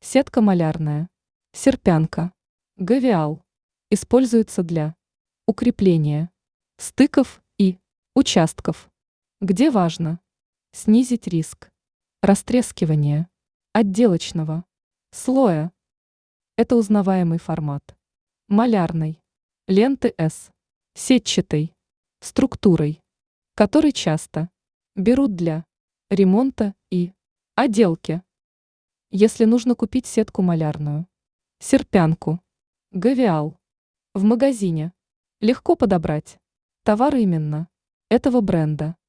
Сетка малярная. Серпянка. Гавиал. Используется для укрепления стыков и участков, где важно снизить риск растрескивания отделочного слоя. Это узнаваемый формат малярной ленты с сетчатой структурой, который часто берут для ремонта и отделки. Если нужно купить сетку малярную, серпянку, гавиал в магазине, легко подобрать товары именно этого бренда.